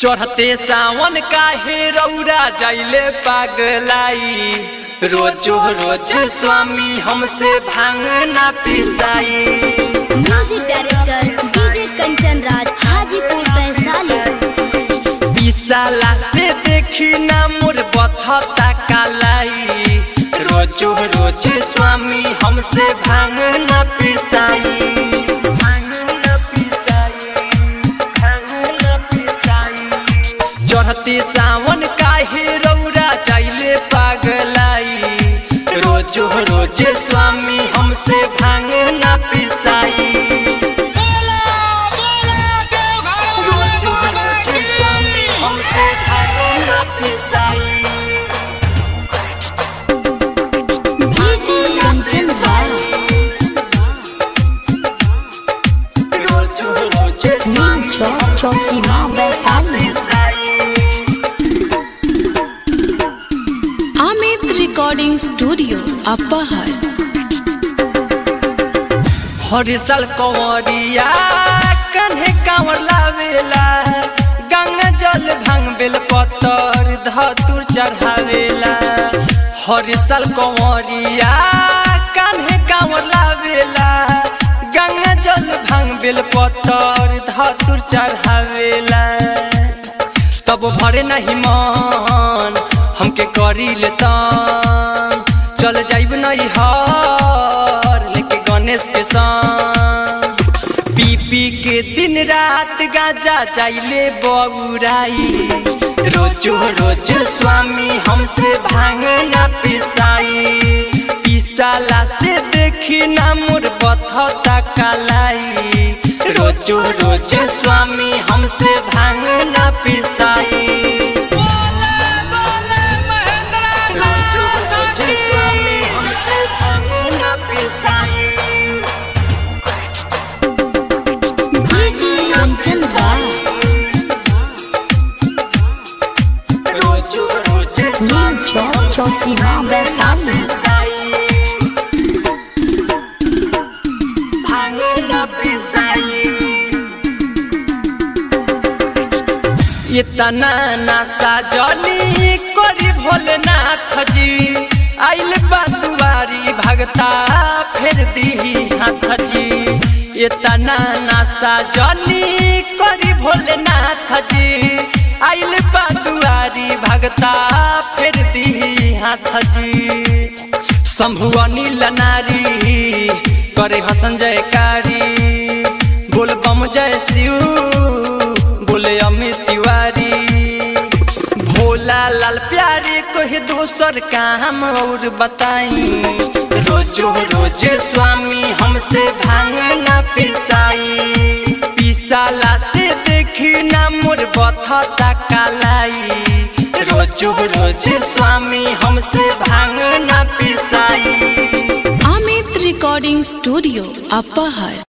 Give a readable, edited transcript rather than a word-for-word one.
चढ़ते सावन काहे रौरा जाइले पागलाई। रोजो रोज स्वामी हमसे भांग ना पिसाई। Music director DJ Kanchan Raj Hajipur Vaishali. पिसाला से देखी ना मोर बथता कालाई। रोजो रोज स्वामी हमसे भांग ना पिसाई। चढ़ते सावन काहे रौरा जाइले पागलाई। रोजो रोज स्वामी हमसे भांग ना पिसाई। रोजो रोज स्वामी हमसे भांग ना पिसाई। डीजे कंचन राज रोजो रोज स्वामी चौसीमा वैशाली। अमित रिकॉर्डिंग स्टूडियो अपहर। हर साल कंवरिया कन्हे कांवर लावेला। गंगा जल भांग बेल पत्तर धतुर चढ़ावेला। हर साल कंवरिया कन्हे कांवर लावेला। गंगा जल भांग बेल पत्तर धतुर चढ़ावेला। तब भरे नहीं मन हमके करी लेता। चल जाइब नहीं हार लेके गणेश के संग। पी पी के दिन रात गाजा जाइले बउराई। रोजो रोज स्वामी हमसे भांग ना पिसाई। पिसाला से देखी ना मोर बथता कालाई। रोजो रोज स्वामी हमसे भांग ना पिसाई। चौसीमा वैशाली। इतना नासा जली करी भोलेनाथ जी। आइल बातुआरी भगता फेर दी हाथ जी। इतना नासा जली करी भोलेनाथ जी। आइल बातुआरी भगता फेर दी हाथ जी। शंभु अनिल नारी करे हसन जयकारी। बोल बम जय शिव बोले अमित तिवारी। भोला लाल प्यारे कोई दूसर काम और बताई। रोजो रोज स्वामी हमसे भांग ना पिसाई। पिसाला से देखी ना मोर बथता कालाई। रोजो रोज स्वामी हमसे भांग ना पिसाई। अमित रिकॉर्डिंग स्टूडियो अपहर।